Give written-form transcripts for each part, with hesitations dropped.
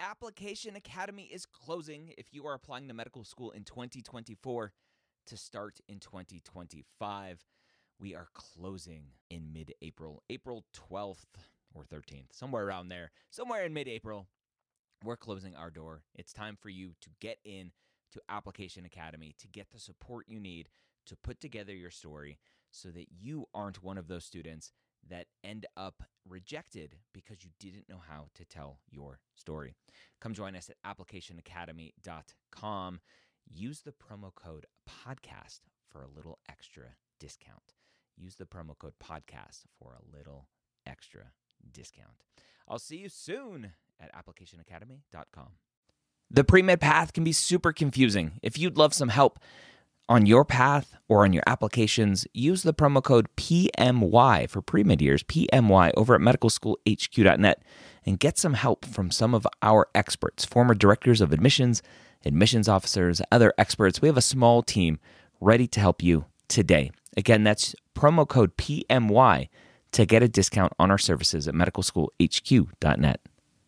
Application Academy is closing if you are applying to medical school in 2024 to start in 2025. We are closing in mid-April, April 12th or 13th, somewhere around there, somewhere in mid-April. We're closing our door. It's time for you to get in to Application Academy to get the support you need to put together your story so that you aren't one of those students that end up rejected because you didn't know how to tell your story. Come join us at applicationacademy.com. Use the promo code podcast for a little extra discount. Use the promo code podcast for a little extra discount. I'll see you soon at applicationacademy.com. The pre-med path can be super confusing. If you'd love some help on your path or on your applications, use the promo code PMY for pre-med years, PMY, over at medicalschoolhq.net and get some help from some of our experts, former directors of admissions, admissions officers, other experts. We have a small team ready to help you today. Again, that's promo code PMY to get a discount on our services at medicalschoolhq.net.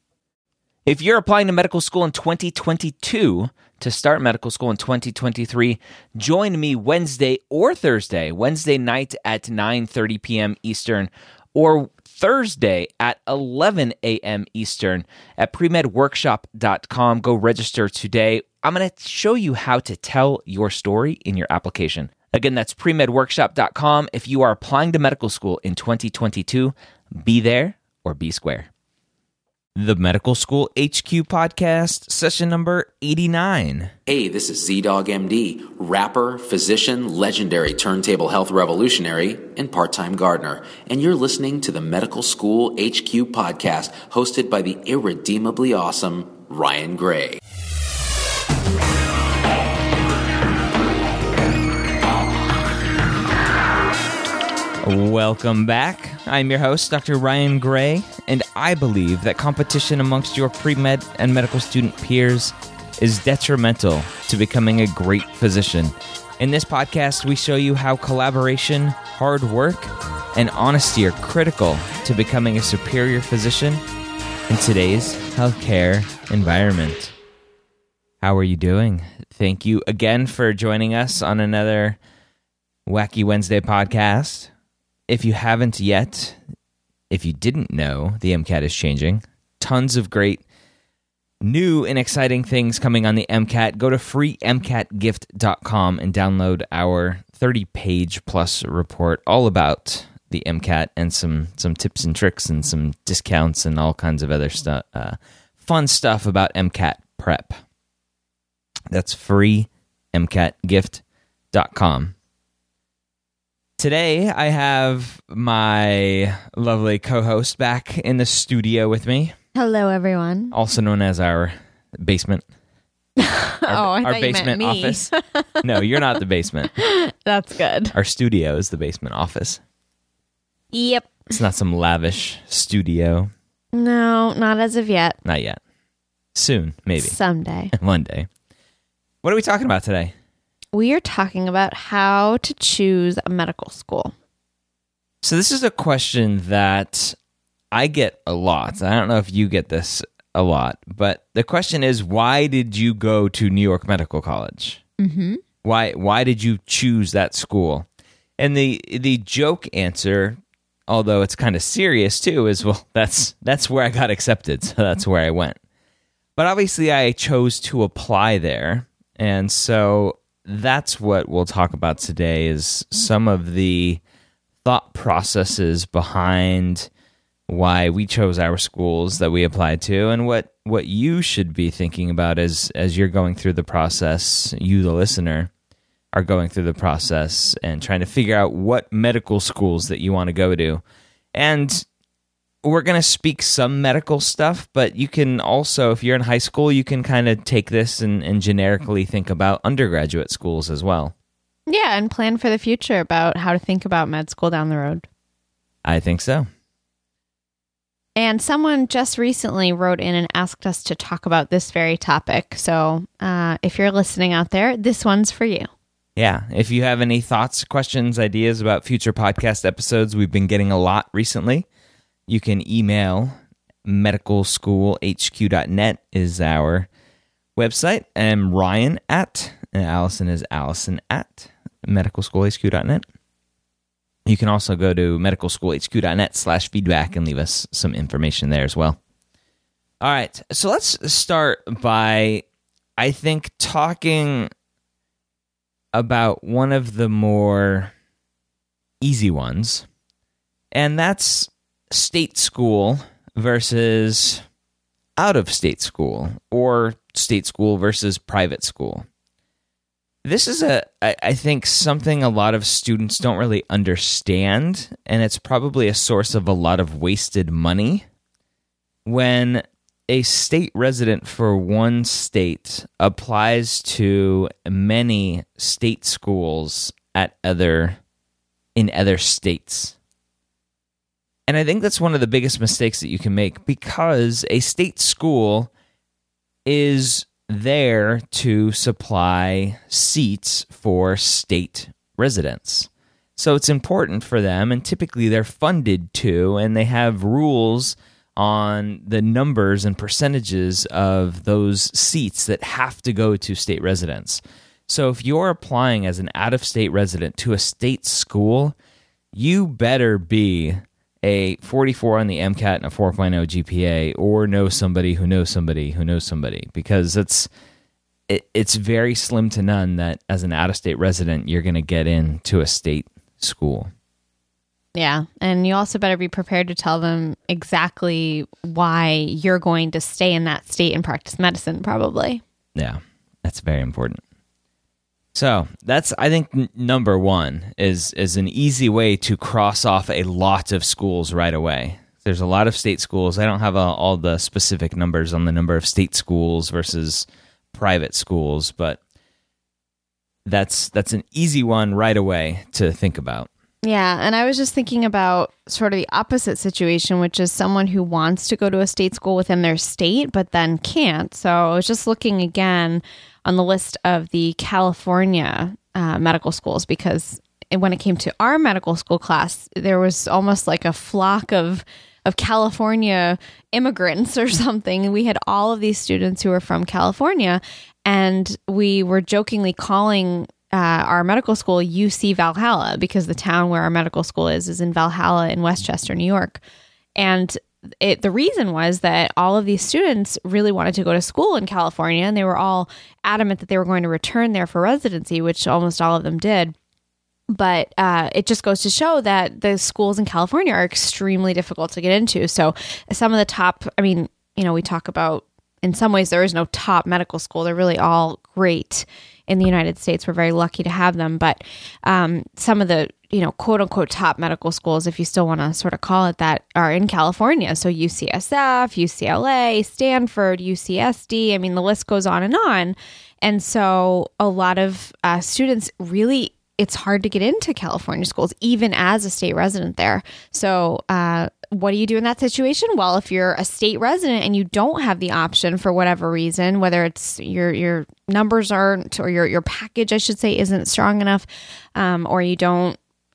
If you're applying to medical school in 2022 to start medical school in 2023, join me Wednesday or Thursday, Wednesday night at 9:30 p.m. Eastern, or Thursday at 11 a.m. Eastern at premedworkshop.com. Go register today. I'm going to show you how to tell your story in your application. Again, that's premedworkshop.com. If you are applying to medical school in 2022, be there or be square. The Medical School HQ Podcast, session number 89. Hey, this is Z-Dog MD, rapper, physician, legendary turntable health revolutionary, and part-time gardener. And you're listening to the Medical School HQ Podcast, hosted by the irredeemably awesome Ryan Gray. Welcome back. I'm your host, Dr. Ryan Gray, and I believe that competition amongst your pre-med and medical student peers is detrimental to becoming a great physician. In this podcast, we show you how collaboration, hard work, and honesty are critical to becoming a superior physician in today's healthcare environment. How are you doing? Thank you again for joining us on another Wacky Wednesday podcast. If you haven't yet, if you didn't know, the MCAT is changing. Tons of great new and exciting things coming on the MCAT. Go to freemcatgift.com and download our 30-page plus report all about the MCAT and some tips and tricks and some discounts and all kinds of other stuff, fun stuff about MCAT prep. That's freemcatgift.com. Today, I have my lovely co-host back in the studio with me. Hello, everyone. Also known as our basement. I thought you meant me. Office. No, you're not the basement. That's good. Our studio is the basement office. Yep. It's not some lavish studio. No, not as of yet. Not yet. Soon, maybe. Someday. One day. What are we talking about today? We are talking about how to choose a medical school. So this is a question that I get a lot. I don't know if you get this a lot, but the question is, why did you go to New York Medical College? Mm-hmm. Why did you choose that school? And the joke answer, although it's kind of serious too, is, well, that's where I got accepted, so that's where I went. But obviously I chose to apply there, and so that's what we'll talk about today, is some of the thought processes behind why we chose our schools that we applied to, and what you should be thinking about as you're going through the process. You, the listener, are going through the process and trying to figure out what medical schools that you want to go to. And we're going to speak some medical stuff, but you can also, if you're in high school, you can kind of take this and generically think about undergraduate schools as well. Yeah, and plan for the future about how to think about med school down the road. I think so. And someone just recently wrote in and asked us to talk about this very topic. So if you're listening out there, this one's for you. Yeah. If you have any thoughts, questions, ideas about future podcast episodes, we've been getting a lot recently. You can email medicalschoolhq.net is our website. I'm Ryan at, and Allison is Allison at medicalschoolhq.net. You can also go to medicalschoolhq.net/feedback and leave us some information there as well. All right, so let's start by, I think, talking about one of the more easy ones, and that's state school versus out-of-state school, or state school versus private school. This is, I think, something a lot of students don't really understand, and it's probably a source of a lot of wasted money. When a state resident for one state applies to many state schools in other states. And I think that's one of the biggest mistakes that you can make, because a state school is there to supply seats for state residents. So it's important for them, and typically they're funded to, and they have rules on the numbers and percentages of those seats that have to go to state residents. So if you're applying as an out-of-state resident to a state school, you better be a 44 on the MCAT and a 4.0 GPA, or know somebody who knows somebody who knows somebody, because it's very slim to none that as an out-of-state resident you're going to get into a state school. Yeah, and you also better be prepared to tell them exactly why you're going to stay in that state and practice medicine, probably. Yeah, that's very important. So that's, I think, number one is an easy way to cross off a lot of schools right away. There's a lot of state schools. I don't have all the specific numbers on the number of state schools versus private schools, but that's an easy one right away to think about. Yeah, and I was just thinking about sort of the opposite situation, which is someone who wants to go to a state school within their state, but then can't. So I was just looking again on the list of the California medical schools, because when it came to our medical school class, there was almost like a flock of California immigrants or something. We had all of these students who were from California, and we were jokingly calling our medical school UC Valhalla, because the town where our medical school is in Valhalla in Westchester, New York. And the reason was that all of these students really wanted to go to school in California, and they were all adamant that they were going to return there for residency, which almost all of them did. But it just goes to show that the schools in California are extremely difficult to get into. So some of the top, we talk about, in some ways, there is no top medical school. They're really all great in the United States. We're very lucky to have them. But some of the, quote unquote top medical schools, if you still want to sort of call it that, are in California. So UCSF, UCLA, Stanford, UCSD. The list goes on and on. And so a lot of students really, it's hard to get into California schools, even as a state resident there. So what do you do in that situation? Well, if you're a state resident and you don't have the option for whatever reason, whether it's your numbers aren't, or your package, I should say, isn't strong enough, or you don't,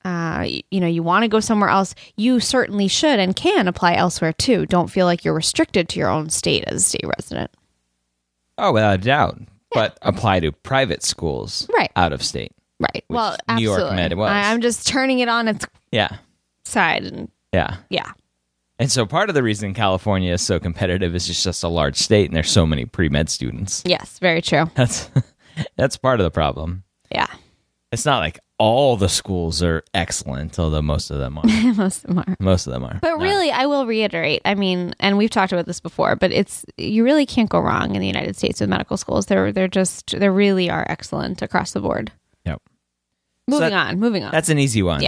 you want to go somewhere else, you certainly should and can apply elsewhere too. Don't feel like you're restricted to your own state as a state resident. Oh, without a doubt. Yeah. But apply to private schools, right, out of state. Right. Well, absolutely. New York Med was. I'm just turning it on its side. And yeah. And so part of the reason California is so competitive is just a large state, and there's so many pre-med students. Yes, very true. That's part of the problem. Yeah. It's not like all the schools are excellent, although most of them are. Most of them are. But really, I will reiterate, and we've talked about this before, but you really can't go wrong in the United States with medical schools. They really are excellent across the board. Yep. Moving on. That's an easy one. Yeah.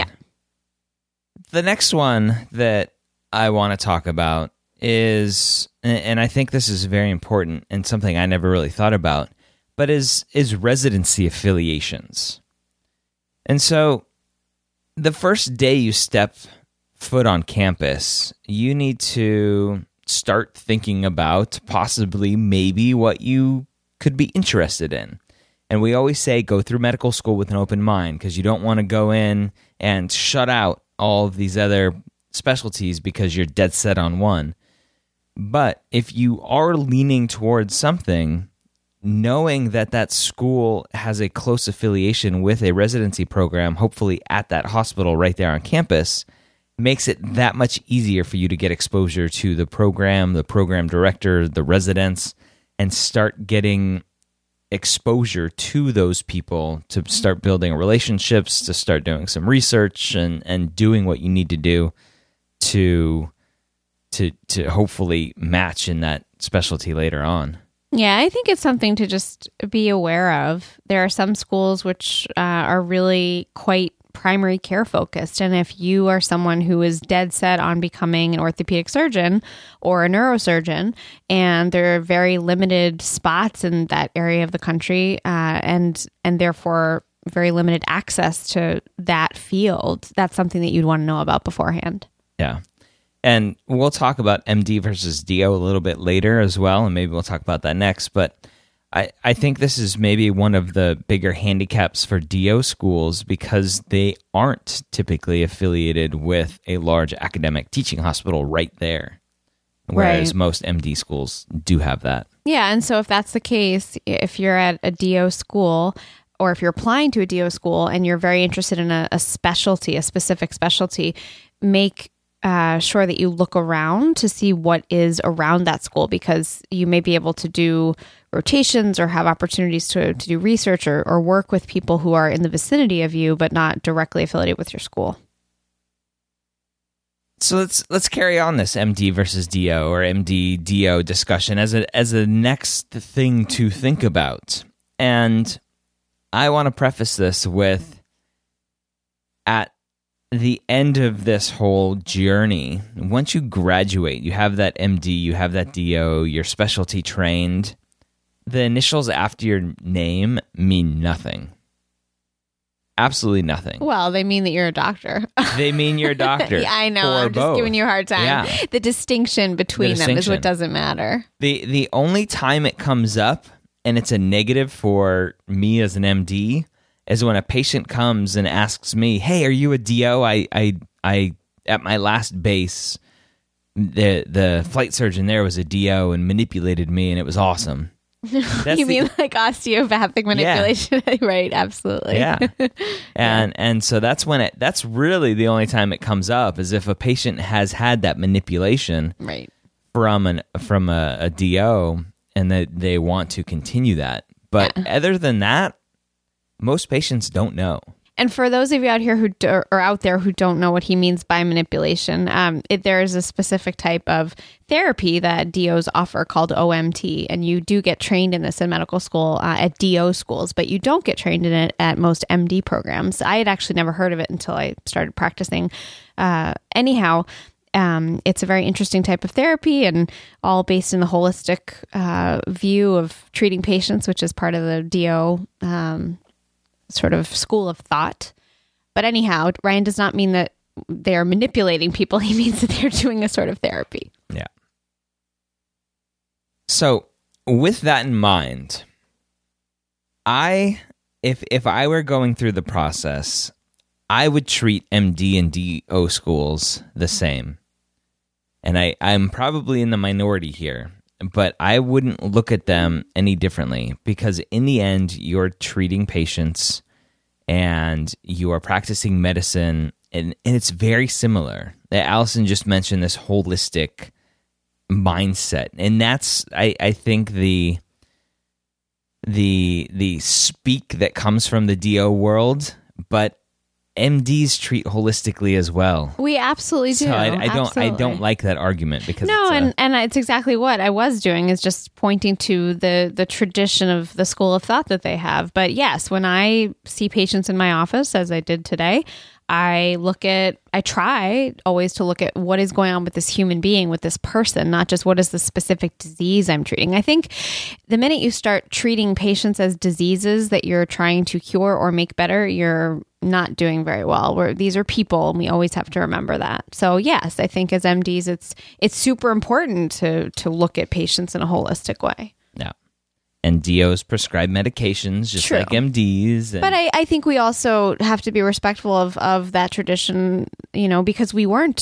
The next one that I want to talk about is, and I think this is very important and something I never really thought about, but is residency affiliations. And so the first day you step foot on campus, you need to start thinking about possibly maybe what you could be interested in. And we always say go through medical school with an open mind, because you don't want to go in and shut out all of these other specialties because you're dead set on one. But if you are leaning towards something, knowing that that school has a close affiliation with a residency program, hopefully at that hospital right there on campus, makes it that much easier for you to get exposure to the program director, the residents, and start getting exposure to those people, to start building relationships, to start doing some research and doing what you need to do to hopefully match in that specialty later on. Yeah, I think it's something to just be aware of. There are some schools which are really quite primary care focused. And if you are someone who is dead set on becoming an orthopedic surgeon or a neurosurgeon, and there are very limited spots in that area of the country, and therefore very limited access to that field, that's something that you'd want to know about beforehand. Yeah. And we'll talk about MD versus DO a little bit later as well, and maybe we'll talk about that next. But I think this is maybe one of the bigger handicaps for DO schools because they aren't typically affiliated with a large academic teaching hospital right there, whereas most MD schools do have that. Yeah, and so if that's the case, if you're at a DO school or if you're applying to a DO school and you're very interested in a specialty, a specific specialty, make sure that you look around to see what is around that school, because you may be able to do rotations or have opportunities to do research or work with people who are in the vicinity of you, but not directly affiliated with your school. So let's carry on this MD versus DO or MD DO discussion as a next thing to think about. And I want to preface this with, at the end of this whole journey, once you graduate, you have that MD, you have that DO, you're specialty trained, the initials after your name mean nothing. Absolutely nothing. Well, they mean that you're a doctor. They mean you're a doctor. Yeah, I know. I'm just giving you a hard time. Yeah. The distinction between them is what doesn't matter. The only time it comes up, and it's a negative for me as an MD, is when a patient comes and asks me, "Hey, are you a DO? I at my last base, the flight surgeon there was a DO and manipulated me, and it was awesome." You mean like osteopathic manipulation? Yeah. Right, absolutely. Yeah. And so that's when that's really the only time it comes up, is if a patient has had that manipulation right from a DO and that they want to continue that. But other than that, most patients don't know. And for those of you out here who don't know what he means by manipulation, there is a specific type of therapy that DOs offer called OMT, and you do get trained in this in medical school at DO schools, but you don't get trained in it at most MD programs. I had actually never heard of it until I started practicing. Anyhow, it's a very interesting type of therapy, and all based in the holistic view of treating patients, which is part of the DO sort of school of thought. But anyhow, Ryan does not mean that they are manipulating people. He means that they're doing a sort of therapy. Yeah. So with that in mind, if I were going through the process, I would treat MD and DO schools the same. And I'm probably in the minority here, but I wouldn't look at them any differently, because in the end, you're treating patients and you are practicing medicine, and it's very similar. Allison just mentioned this holistic mindset, and that's, I think, the speak that comes from the DO world, but MDs treat holistically as well. We absolutely do. So I don't like that argument, because and it's exactly what I was doing, is just pointing to the tradition of the school of thought that they have. But yes, when I see patients in my office, as I did today, I try always to look at what is going on with this human being, with this person, not just what is the specific disease I'm treating. I think the minute you start treating patients as diseases that you're trying to cure or make better, you're not doing very well. These are people, and we always have to remember that. So yes, I think as MDs, it's super important to look at patients in a holistic way. Yeah. And DOs prescribe medications just like MDs. But I think we also have to be respectful of that tradition, because we weren't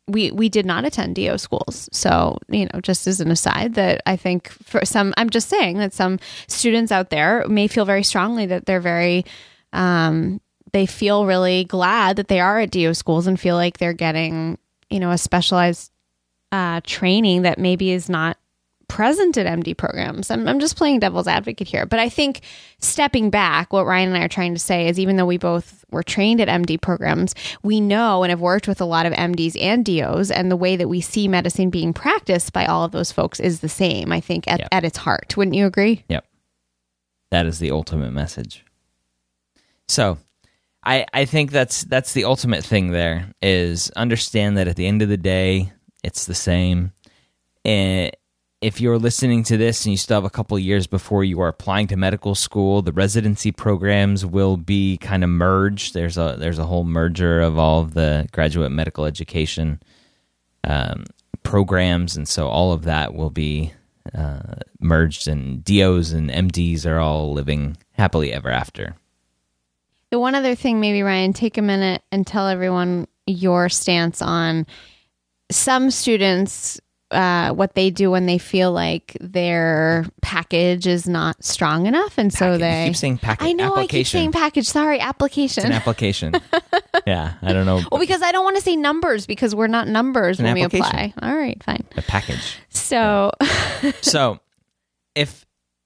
we did not attend DO schools. So, just as an aside, that I think for some, I'm just saying that some students out there may feel very strongly that they're very, they feel really glad that they are at DO schools and feel like they're getting, a specialized training that maybe is not present at MD programs. I'm just playing devil's advocate here. But I think stepping back, what Ryan and I are trying to say is even though we both were trained at MD programs, we know and have worked with a lot of MDs and DOs, and the way that we see medicine being practiced by all of those folks is the same, I think, at its heart. Wouldn't you agree? Yep. That is the ultimate message. So I think that's the ultimate thing there, is understand that at the end of the day, it's the same. If you're listening to this and you still have a couple of years before you are applying to medical school, the residency programs will be kind of merged. There's a whole merger of all of the graduate medical education programs, and so all of that will be merged, and DOs and MDs are all living happily ever after. The one other thing, maybe, Ryan, take a minute and tell everyone your stance on some students, what they do when they feel like their package is not strong enough. And so they... You keep saying package. I know, application. I keep saying package. Sorry, application. It's an application. Yeah, I don't know. Well, because I don't want to say numbers, because we're not numbers when we apply. All right, fine. A package. So... So, if...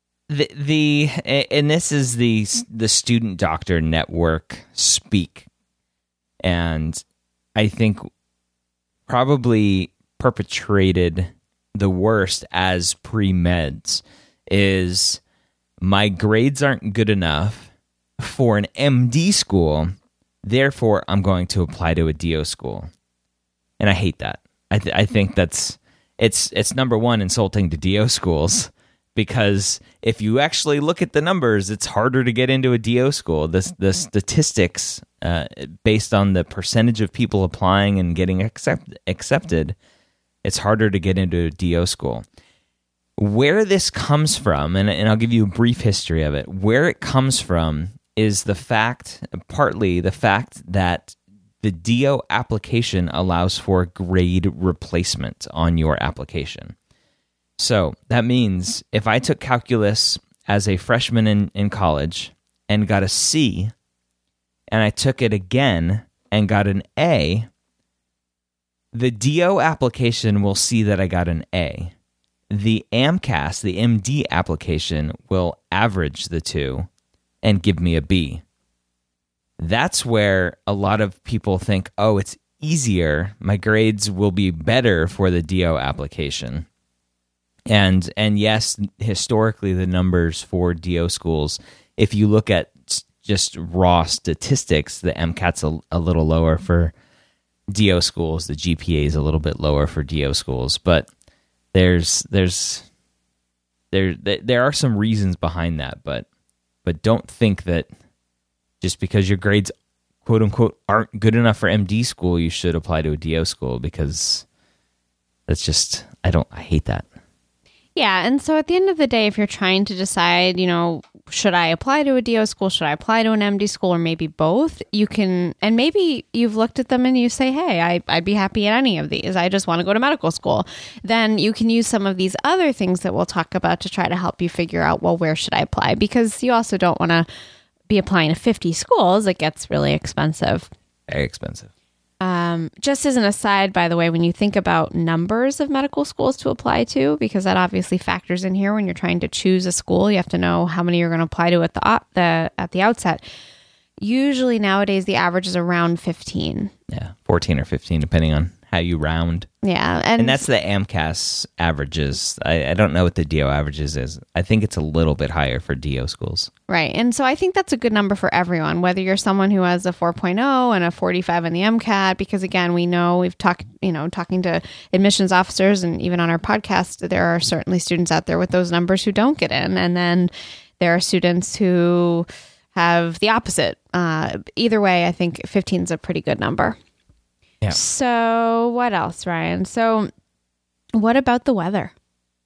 and this is the Student Doctor Network speak, and I think probably perpetrated the worst as pre-meds is my grades aren't good enough for an MD school, therefore I'm going to apply to a DO school, and I hate that. I think that's it's number one, insulting to DO schools. Because if you actually look at the numbers, it's harder to get into a DO school. The statistics, based on the percentage of people applying and getting accepted, it's harder to get into a DO school. Where this comes from, and I'll give you a brief history of it, where it comes from is partly the fact that the DO application allows for grade replacement on your application. So that means if I took calculus as a freshman in college and got a C, and I took it again and got an A, the DO application will see that I got an A. The AMCAS, the MD application, will average the two and give me a B. That's where a lot of people think, oh, it's easier. My grades will be better for the DO application. And yes, historically, the numbers for DO schools, if you look at just raw statistics, the MCAT's a little lower for DO schools. The GPA is a little bit lower for DO schools, but there are some reasons behind that. But don't think that just because your grades, quote unquote, aren't good enough for MD school, you should apply to a DO school, because that's just I hate that. Yeah, and so at the end of the day, if you're trying to decide, should I apply to a DO school, should I apply to an MD school, or maybe both, you can, and maybe you've looked at them and you say, hey, I'd be happy at any of these. I just want to go to medical school. Then you can use some of these other things that we'll talk about to try to help you figure out, well, where should I apply? Because you also don't want to be applying to 50 schools. It gets really expensive. Very expensive. Just as an aside, by the way, when you think about numbers of medical schools to apply to, because that obviously factors in here when you're trying to choose a school, you have to know how many you're going to apply to at the outset. Usually nowadays, the average is around 15. Yeah, 14 or 15, depending on how you round. Yeah. And that's the AMCAS averages. I don't know what the DO averages is. I think it's a little bit higher for DO schools. Right. And so I think that's a good number for everyone, whether you're someone who has a 4.0 and a 45 in the MCAT, because again, we know we've talking to admissions officers, and even on our podcast, there are certainly students out there with those numbers who don't get in. And then there are students who have the opposite. Either way, I think 15 is a pretty good number. Yeah. So what else, Ryan? So what about the weather?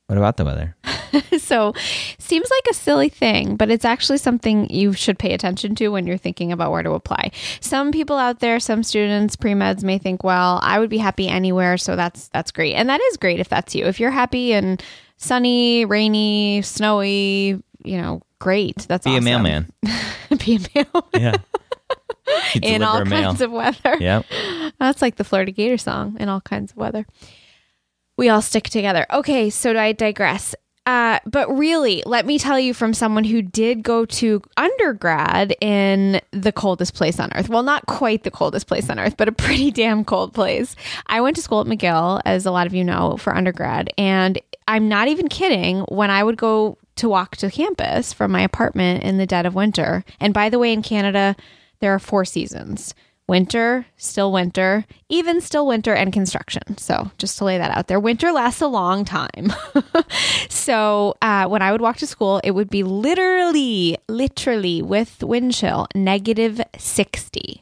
What about the weather? So seems like a silly thing, but it's actually something you should pay attention to when you're thinking about where to apply. Some people out there, some students, pre-meds may think, well, I would be happy anywhere. So that's great. And that is great if that's you. If you're happy in sunny, rainy, snowy, great. That's awesome. Be a mailman. Be a mailman. Yeah. In all kinds of weather. Yep. That's like the Florida Gator song, in all kinds of weather. We all stick together. Okay, so I digress. But really, let me tell you from someone who did go to undergrad in the coldest place on earth. Well, not quite the coldest place on earth, but a pretty damn cold place. I went to school at McGill, as a lot of you know, for undergrad. And I'm not even kidding. When I would go to walk to campus from my apartment in the dead of winter. And by the way, in Canada, there are 4 seasons. Winter, still winter, even still winter, and construction. So just to lay that out there, winter lasts a long time. So when I would walk to school, it would be literally with wind chill, -60.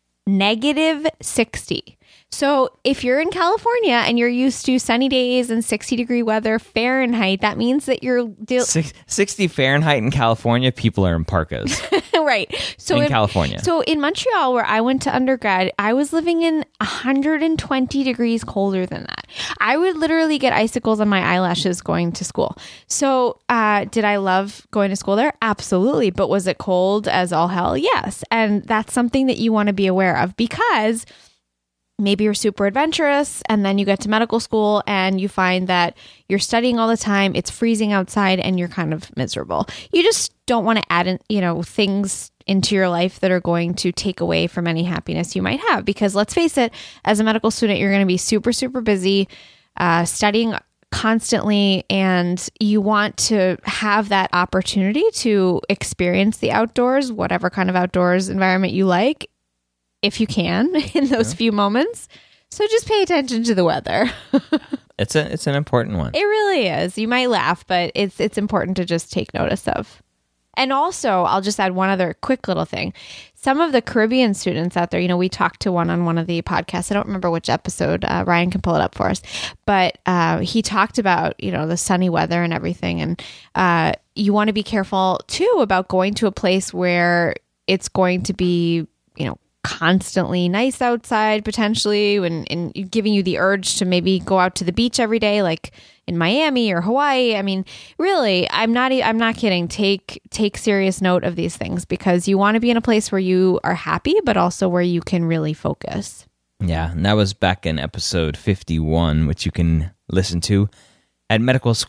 -60. So if you're in California and you're used to sunny days and 60-degree weather Fahrenheit, that means that you're 60 Fahrenheit in California, people are in parkas. Right. So in California. So in Montreal, where I went to undergrad, I was living in 120 degrees colder than that. I would literally get icicles on my eyelashes going to school. So did I love going to school there? Absolutely. But was it cold as all hell? Yes. And that's something that you want to be aware of, because maybe you're super adventurous and then you get to medical school and you find that you're studying all the time, it's freezing outside, and you're kind of miserable. You just don't want to add in, things into your life that are going to take away from any happiness you might have. Because let's face it, as a medical student, you're going to be super, super busy studying constantly, and you want to have that opportunity to experience the outdoors, whatever kind of outdoors environment you like, if you can, in those few moments. So just pay attention to the weather. It's an important one. It really is. You might laugh, but it's important to just take notice of. And also, I'll just add one other quick little thing. Some of the Caribbean students out there, we talked to one on one of the podcasts. I don't remember which episode. Ryan can pull it up for us. But he talked about, the sunny weather and everything. And you want to be careful, too, about going to a place where it's going to be, constantly nice outside, potentially, and giving you the urge to maybe go out to the beach every day, like in Miami or Hawaii. I mean, really, I'm not kidding. Take serious note of these things, because you want to be in a place where you are happy, but also where you can really focus. Yeah, and that was back in episode 51, which you can listen to at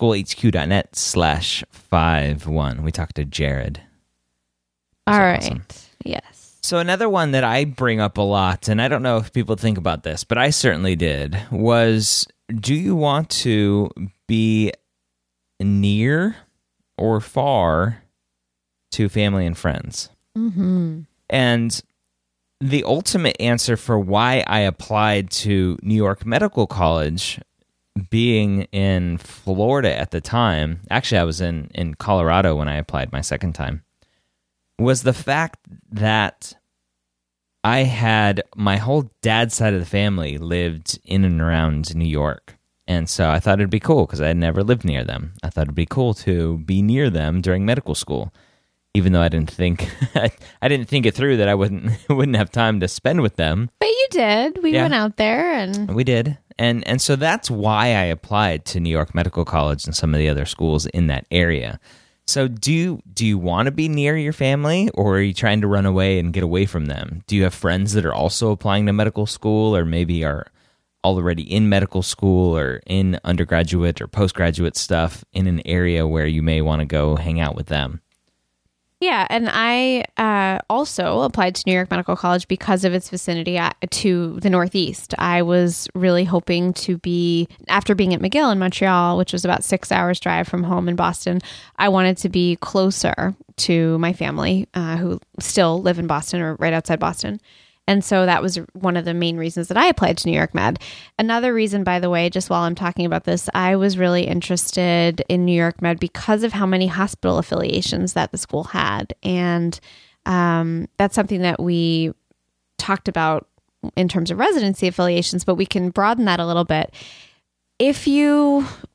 medicalschoolhq.net/51. We talked to Jared. All right. Awesome. Yes. So another one that I bring up a lot, and I don't know if people think about this, but I certainly did, was, do you want to be near or far to family and friends? Mm-hmm. And the ultimate answer for why I applied to New York Medical College, being in Florida at the time, actually I was in Colorado when I applied my second time, was the fact that I had my whole dad's side of the family lived in and around New York. And so I thought it'd be cool, because I had never lived near them. I thought it'd be cool to be near them during medical school, even though I didn't think it through that I wouldn't have time to spend with them. But you did. We went out there and we did. And so that's why I applied to New York Medical College and some of the other schools in that area. So do you want to be near your family, or are you trying to run away and get away from them? Do you have friends that are also applying to medical school, or maybe are already in medical school or in undergraduate or postgraduate stuff in an area where you may want to go hang out with them? Yeah, and I also applied to New York Medical College because of its vicinity to the Northeast. I was really hoping to be, after being at McGill in Montreal, which was about 6 hours drive from home in Boston, I wanted to be closer to my family who still live in Boston or right outside Boston. And so that was one of the main reasons that I applied to New York Med. Another reason, by the way, just while I'm talking about this, I was really interested in New York Med because of how many hospital affiliations that the school had. And that's something that we talked about in terms of residency affiliations, but we can broaden that a little bit. If you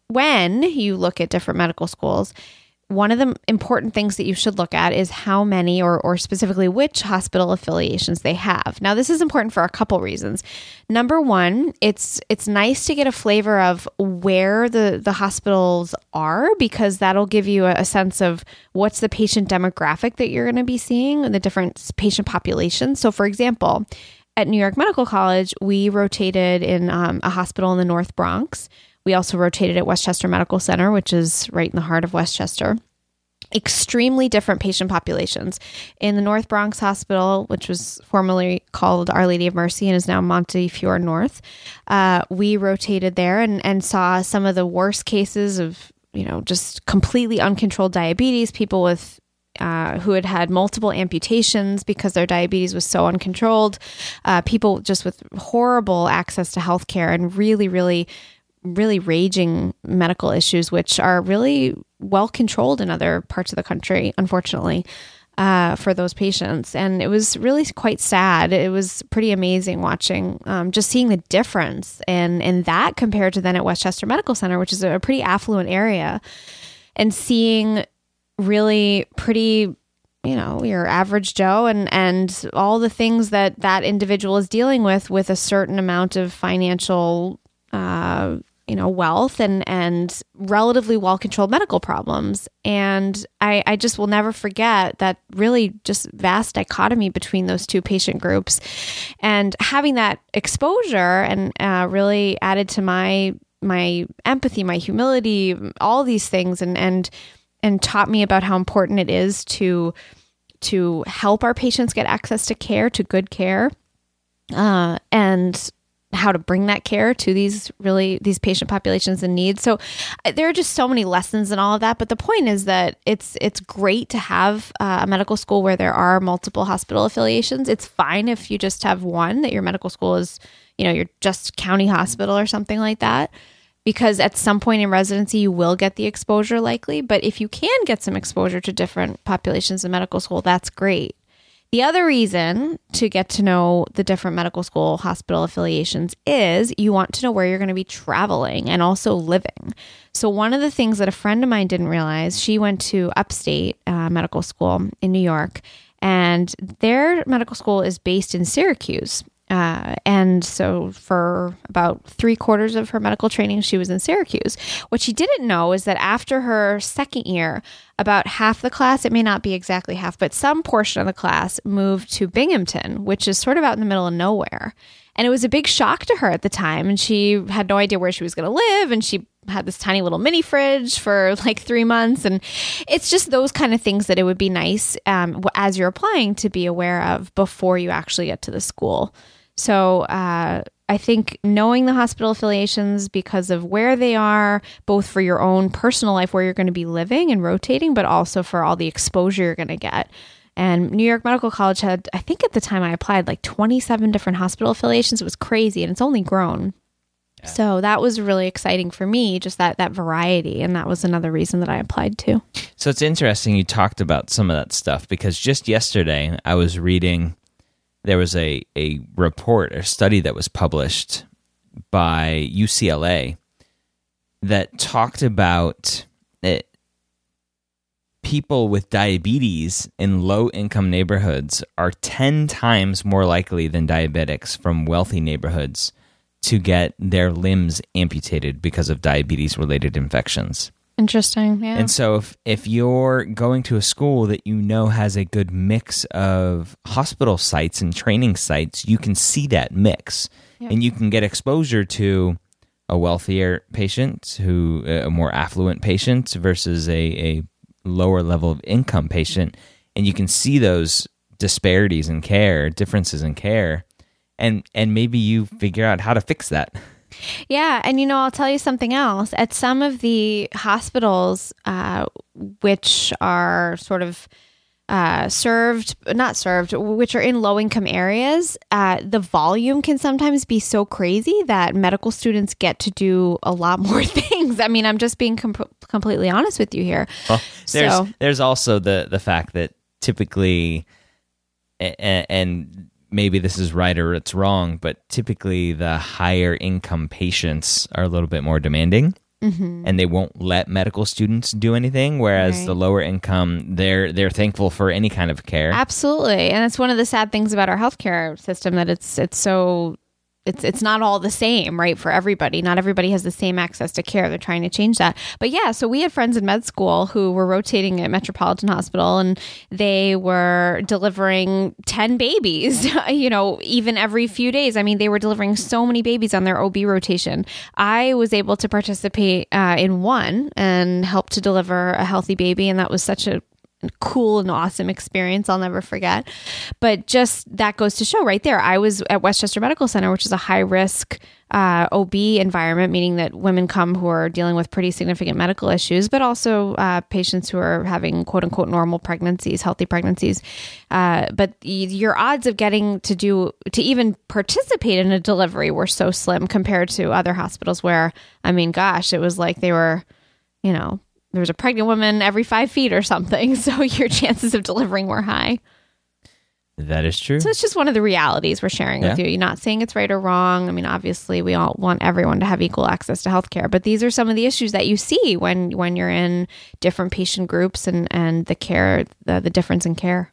when you look at different medical schools, one of the important things that you should look at is how many or specifically which hospital affiliations they have. Now, this is important for a couple reasons. Number one, it's nice to get a flavor of where the hospitals are, because that'll give you a sense of what's the patient demographic that you're going to be seeing and the different patient populations. So, for example, at New York Medical College, we rotated in a hospital in the North Bronx. We also rotated at Westchester Medical Center, which is right in the heart of Westchester. Extremely different patient populations. In the North Bronx Hospital, which was formerly called Our Lady of Mercy and is now Montefiore North, we rotated there and saw some of the worst cases of, just completely uncontrolled diabetes, people with who had multiple amputations because their diabetes was so uncontrolled, people just with horrible access to healthcare and really, really raging medical issues, which are really well controlled in other parts of the country, unfortunately, for those patients. And it was really quite sad. It was pretty amazing watching, just seeing the difference in that compared to then at Westchester Medical Center, which is a pretty affluent area, and seeing really pretty, your average Joe and all the things that individual is dealing with a certain amount of financial wealth and relatively well-controlled medical problems. And I just will never forget that really just vast dichotomy between those two patient groups. And having that exposure and really added to my empathy, my humility, all these things, and taught me about how important it is to help our patients get access to care, to good care, and how to bring that care to these patient populations in need. So there are just so many lessons in all of that. But the point is that it's great to have a medical school where there are multiple hospital affiliations. It's fine if you just have one, that your medical school is, your just county hospital or something like that, because at some point in residency, you will get the exposure likely. But if you can get some exposure to different populations in medical school, that's great. The other reason to get to know the different medical school hospital affiliations is you want to know where you're going to be traveling and also living. So one of the things that a friend of mine didn't realize, she went to Upstate Medical School in New York, and their medical school is based in Syracuse. And so for about 3/4 of her medical training, she was in Syracuse. What she didn't know is that after her second year, about half the class, it may not be exactly half, but some portion of the class moved to Binghamton, which is sort of out in the middle of nowhere. And it was a big shock to her at the time. And she had no idea where she was going to live. And she had this tiny little mini fridge for like 3 months. And it's just those kind of things that it would be nice as you're applying to be aware of before you actually get to the school. So I think knowing the hospital affiliations because of where they are, both for your own personal life, where you're going to be living and rotating, but also for all the exposure you're going to get. And New York Medical College had, I think at the time I applied, like 27 different hospital affiliations. It was crazy, and it's only grown. Yeah. So that was really exciting for me, just that variety. And that was another reason that I applied too. So it's interesting you talked about some of that stuff, because just yesterday I was reading, there was a report or study that was published by UCLA that talked about people with diabetes in low-income neighborhoods are 10 times more likely than diabetics from wealthy neighborhoods to get their limbs amputated because of diabetes-related infections. Interesting, yeah. And so if you're going to a school that you know has a good mix of hospital sites and training sites, you can see that mix. Yep. And you can get exposure to a wealthier patient, a more affluent patient versus a lower level of income patient. And you can see those disparities in care, differences in care, and maybe you figure out how to fix that. Yeah. And, I'll tell you something else. At some of the hospitals, which are sort of which are in low-income areas, the volume can sometimes be so crazy that medical students get to do a lot more things. I mean, I'm just being completely honest with you here. Well, there's also the fact that typically, and maybe this is right or it's wrong, but typically the higher income patients are a little bit more demanding. and they won't let medical students do anything, whereas the lower income, they're thankful for any kind of care. Absolutely. And it's one of the sad things about our healthcare system that it's not all the same, right, for everybody. Not everybody has the same access to care. They're trying to change that. But yeah, so we had friends in med school who were rotating at Metropolitan Hospital, and they were delivering 10 babies, even every few days. I mean, they were delivering so many babies on their OB rotation. I was able to participate in one and help to deliver a healthy baby, and that was such a cool and awesome experience I'll never forget. But just that goes to show right there. I was at Westchester Medical Center, which is a high risk OB environment, meaning that women come who are dealing with pretty significant medical issues, but also patients who are having quote unquote normal pregnancies, healthy pregnancies. But your odds of getting to even participate in a delivery were so slim compared to other hospitals where, I mean, gosh, it was like they were, there was a pregnant woman every 5 feet or something. So your chances of delivering were high. That is true. So it's just one of the realities we're sharing with you. You're not saying it's right or wrong. I mean, obviously, we all want everyone to have equal access to healthcare, but these are some of the issues that you see when you're in different patient groups and the care, the difference in care.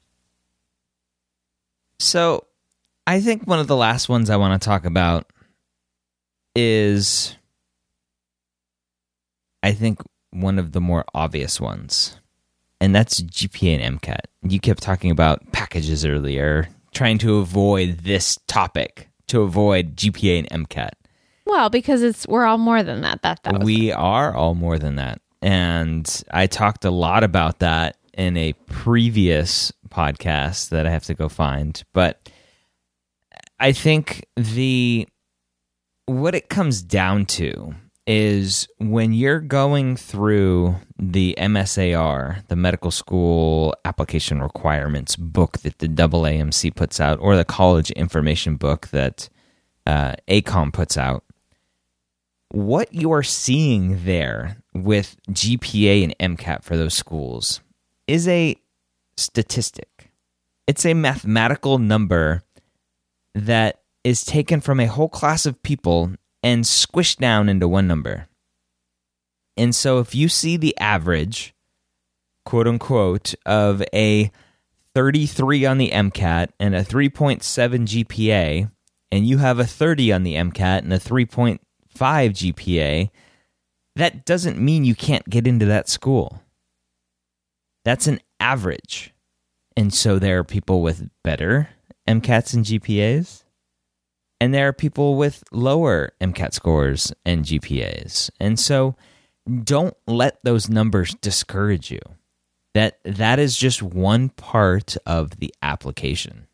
So I think one of the last ones I want to talk about is, I think, one of the more obvious ones, and that's GPA and MCAT. You kept talking about packages earlier, trying to avoid this topic, to avoid GPA and MCAT. Well, because we're all more than that. We are all more than that. And I talked a lot about that in a previous podcast that I have to go find. But I think what it comes down to is when you're going through the MSAR, the Medical School Application Requirements book that the AAMC puts out, or the College Information book that ACOM puts out, what you're seeing there with GPA and MCAT for those schools is a statistic. It's a mathematical number that is taken from a whole class of people and squished down into one number. And so if you see the average, quote unquote, of a 33 on the MCAT and a 3.7 GPA, and you have a 30 on the MCAT and a 3.5 GPA, that doesn't mean you can't get into that school. That's an average. And so there are people with better MCATs and GPAs, and there are people with lower MCAT scores and GPAs. And so don't let those numbers discourage you. That is just one part of the application.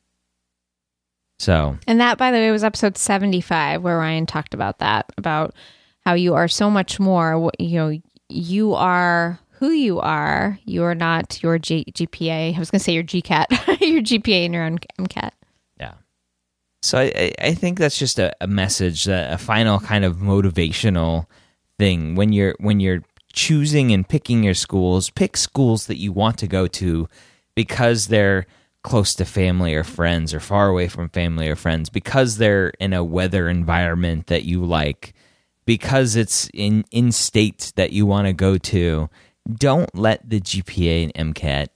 So, and that, by the way, was episode 75 where Ryan talked about that, about how you are so much more. You are who you are. You are not your GPA. I was going to say your GCAT, your GPA and your own MCAT. Yeah. So I think that's just a message, a final kind of motivational thing. When you're choosing and picking your schools, pick schools that you want to go to because they're close to family or friends, or far away from family or friends, because they're in a weather environment that you like, because it's in state that you want to go to. Don't let the GPA and MCAT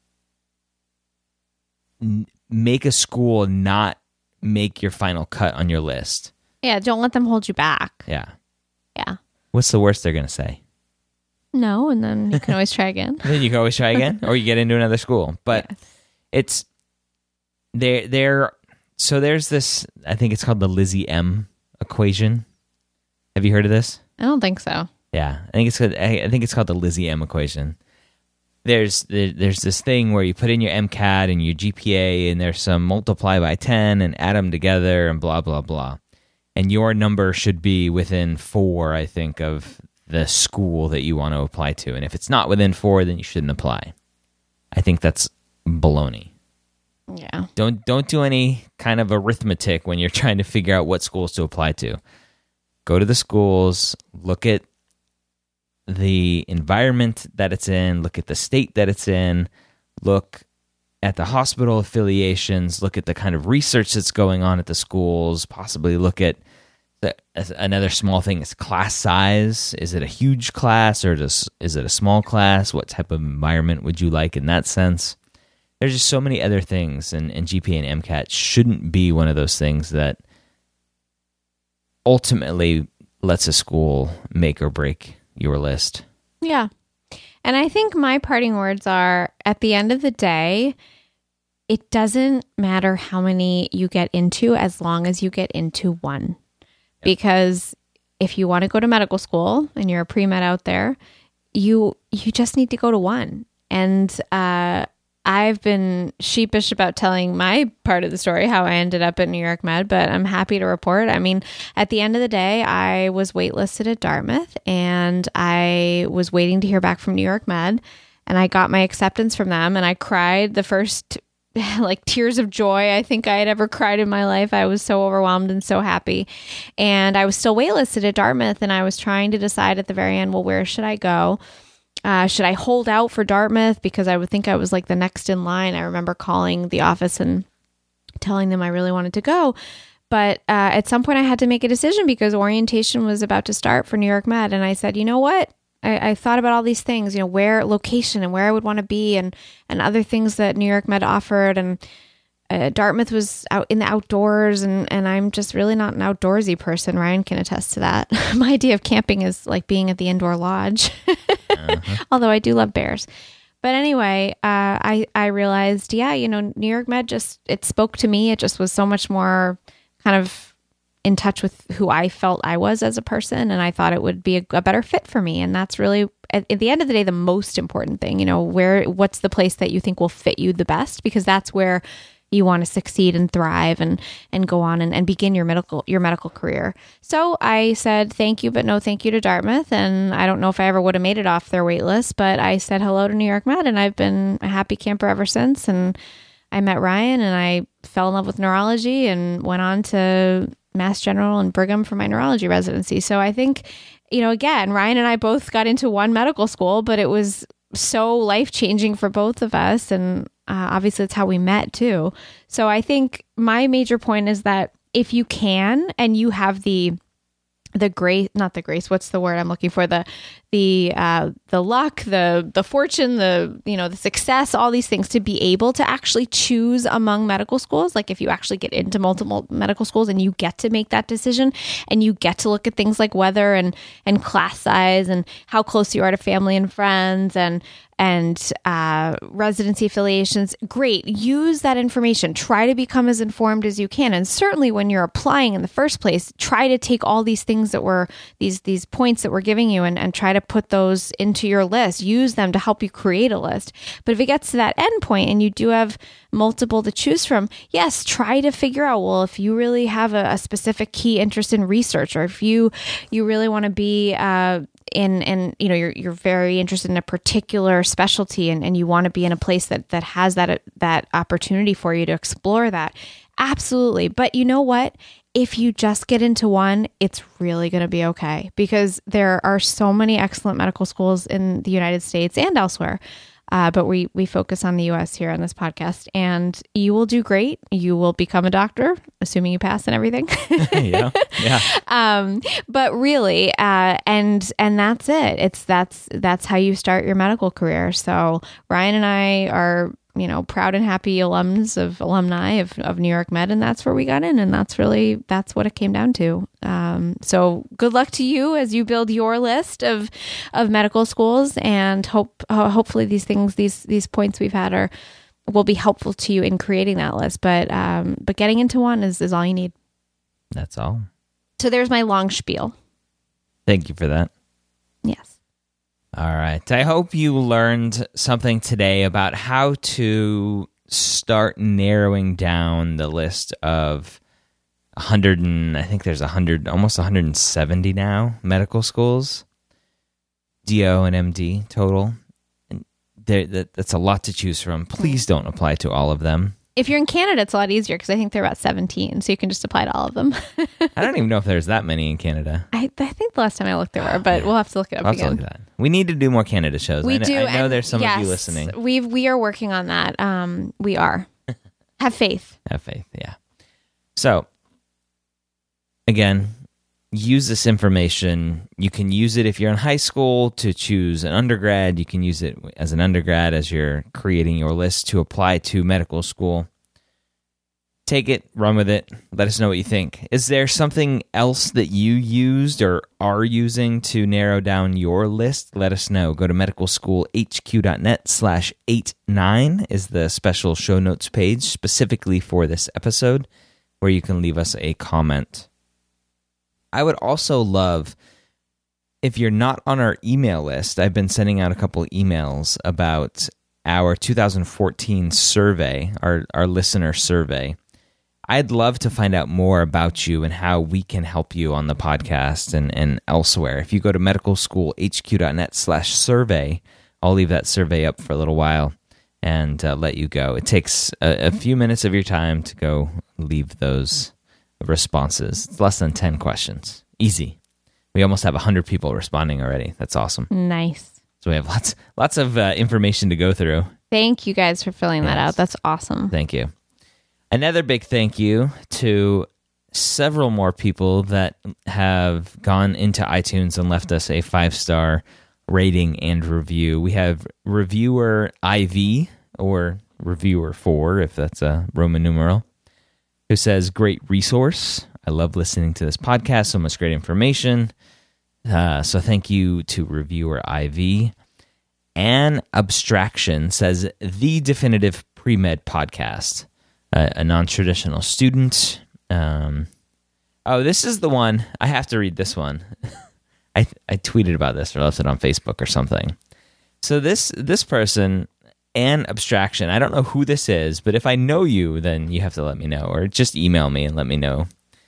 make a school not make your final cut on your list. Yeah, don't let them hold you back. Yeah. Yeah. What's the worst they're going to say? No, and then you can always try again. Then you can always try again, or you get into another school. But it's so there's this, I think it's called the Lizzie M equation. Have you heard of this? I don't think so. Yeah, I think it's called the Lizzie M equation. There's this thing where you put in your MCAT and your GPA, and there's some multiply by 10 and add them together and blah, blah, blah. And your number should be within 4, I think, of the school that you want to apply to. And if it's not within 4, then you shouldn't apply. I think that's baloney. Yeah. Don't do any kind of arithmetic when you're trying to figure out what schools to apply to. Go to the schools, look at the environment that it's in, look at the state that it's in, look at the hospital affiliations, look at the kind of research that's going on at the schools, possibly look at Another small thing is class size. Is it a huge class or is it a small class? What type of environment would you like in that sense? There's just so many other things, and GPA and MCAT shouldn't be one of those things that ultimately lets a school make or break your list. Yeah. And I think my parting words are, at the end of the day, it doesn't matter how many you get into as long as you get into one. Because if you want to go to medical school and you're a pre-med out there, you just need to go to one. And I've been sheepish about telling my part of the story, how I ended up at New York Med, but I'm happy to report. I mean, at the end of the day, I was waitlisted at Dartmouth and I was waiting to hear back from New York Med, and I got my acceptance from them, and I cried the first like tears of joy I think I had ever cried in my life. I was so overwhelmed and so happy. And I was still waitlisted at Dartmouth, and I was trying to decide at the very end, well, where should I go? Should I hold out for Dartmouth because I would think I was like the next in line? I remember calling the office and telling them I really wanted to go. But at some point I had to make a decision because orientation was about to start for New York Med. And I said, you know what? I thought about all these things, where location and where I would want to be and other things that New York Med offered. And Dartmouth was out in the outdoors, and I'm just really not an outdoorsy person. Ryan can attest to that. My idea of camping is like being at the indoor lodge, although I do love bears. But anyway, I realized, New York Med it spoke to me. It just was so much more kind of in touch with who I felt I was as a person. And I thought it would be a better fit for me. And that's really, at the end of the day, the most important thing, what's the place that you think will fit you the best, because that's where you want to succeed and thrive and go on and begin your medical career. So I said, thank you, but no thank you to Dartmouth. And I don't know if I ever would have made it off their wait list, but I said hello to New York Med, and I've been a happy camper ever since. And I met Ryan, and I fell in love with neurology and went on to Mass General and Brigham for my neurology residency. So I think, again, Ryan and I both got into one medical school, but it was so life-changing for both of us. And obviously that's how we met too. So I think my major point is that if you can, and you have the grace, not the grace, what's the word I'm looking for? The luck, the fortune, the success, all these things, to be able to actually choose among medical schools. Like if you actually get into multiple medical schools and you get to make that decision, and you get to look at things like weather and class size and how close you are to family and friends and residency affiliations, great. Use that information. Try to become as informed as you can. And certainly when you're applying in the first place, try to take all these things that were these points that we're giving you and try to put those into your list. Use them to help you create a list. But if it gets to that end point and you do have multiple to choose from, yes, try to figure out, well, if you really have a specific key interest in research, or if you really want to be you're very interested in a particular specialty and you want to be in a place that has that opportunity for you to explore that. Absolutely. But you know what? If you just get into one, it's really going to be okay, because there are so many excellent medical schools in the United States and elsewhere. But we focus on the U.S. here on this podcast, and you will do great. You will become a doctor, assuming you pass and everything. Yeah. But really, and that's it. That's how you start your medical career. So Ryan and I are, proud and happy alumni of New York Med, and that's where we got in, and that's what it came down to. So good luck to you as you build your list of medical schools, and hopefully these points we've had will be helpful to you in creating that list. But getting into one is all you need. That's all. So there's my long spiel. Thank you for that. Yes. All right. I hope you learned something today about how to start narrowing down the list of 100, and I think there's almost 170 now medical schools, DO and MD total. And that's a lot to choose from. Please don't apply to all of them. If you're in Canada, it's a lot easier because I think there are about 17, so you can just apply to all of them. I don't even know if there's that many in Canada. I think the last time I looked there were, but we'll have to look it up again. Look at that. We need to do more Canada shows. I know there's some of you listening. We are working on that. We are. Have faith. Have faith, yeah. So, again, use this information. You can use it if you're in high school to choose an undergrad. You can use it as an undergrad as you're creating your list to apply to medical school. Take it, run with it. Let us know what you think. Is there something else that you used or are using to narrow down your list? Let us know. Go to medicalschoolhq.net/89 is the special show notes page specifically for this episode where you can leave us a comment. I would also love, if you're not on our email list, I've been sending out a couple emails about our 2014 survey, our listener survey. I'd love to find out more about you and how we can help you on the podcast and elsewhere. If you go to medicalschoolhq.net/survey, I'll leave that survey up for a little while and let you go. It takes a few minutes of your time to go leave those responses. It's less than 10 questions. Easy. We almost have 100 people responding already. That's awesome. Nice. So we have lots of information to go through. Thank you guys for filling that out. That's awesome. Thank you. Another big thank you to several more people that have gone into iTunes and left us a 5-star rating and review. We have reviewer IV, or reviewer 4, if that's a Roman numeral, who says, great resource. I love listening to this podcast. So much great information. So thank you to reviewer IV. Anne Abstraction says, the definitive pre-med podcast. A non-traditional student. This is the one. I have to read this one. I tweeted about this or left it on Facebook or something. So this person, Anne Abstraction, I don't know who this is, but if I know you, then you have to let me know, or just email me and let me know.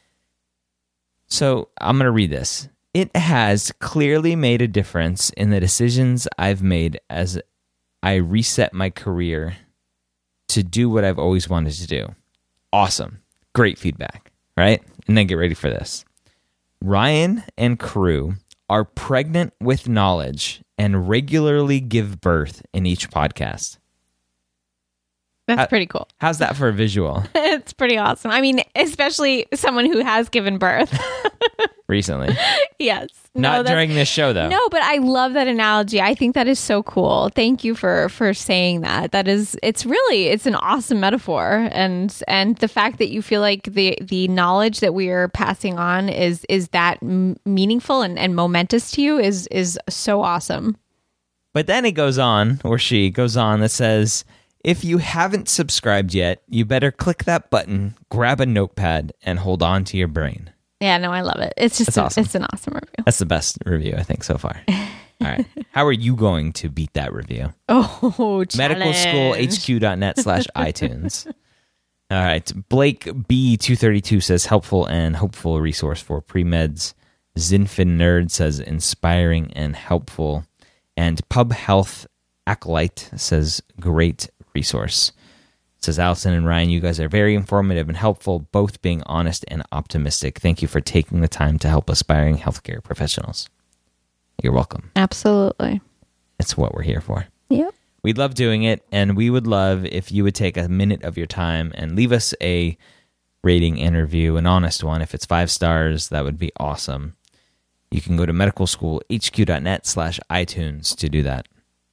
So I'm going to read this. It has clearly made a difference in the decisions I've made as I reset my career to do what I've always wanted to do. Awesome. Great feedback, right? And then get ready for this. Ryan and crew are pregnant with knowledge and regularly give birth in each podcast. That's pretty cool. How's that for a visual? It's pretty awesome. I mean, especially someone who has given birth. Recently. Yes. Not during this show, though. No, but I love that analogy. I think that is so cool. Thank you for saying that. It's an awesome metaphor. And the fact that you feel like the knowledge that we are passing on is that meaningful and momentous to you is so awesome. But then it goes on, or she goes on, that says, if you haven't subscribed yet, you better click that button, grab a notepad, and hold on to your brain. Yeah, no, I love it. It's just awesome. It's an awesome review. That's the best review, I think, so far. All right. How are you going to beat that review? Oh, challenge. medicalschoolhq.net/iTunes. All right. Blake B232 says helpful and hopeful resource for pre-meds. Zinfin Nerd says inspiring and helpful. And Pub Health Acolyte says great resource. Says Allison and Ryan, you guys are very informative and helpful, both being honest and optimistic. Thank you for taking the time to help aspiring healthcare professionals. You're welcome. Absolutely. It's what we're here for. Yep. We love doing it, and we would love if you would take a minute of your time and leave us a rating and review, an honest one. If it's 5 stars, that would be awesome. You can go to medicalschoolhq.net/iTunes to do that.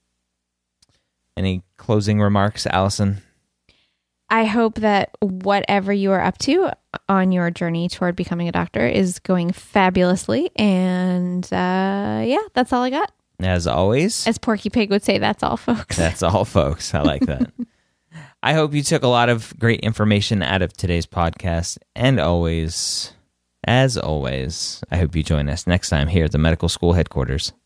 Any closing remarks, Allison? I hope that whatever you are up to on your journey toward becoming a doctor is going fabulously. And that's all I got. As always. As Porky Pig would say, that's all, folks. That's all, folks. I like that. I hope you took a lot of great information out of today's podcast. And as always, I hope you join us next time here at the Medical School Headquarters.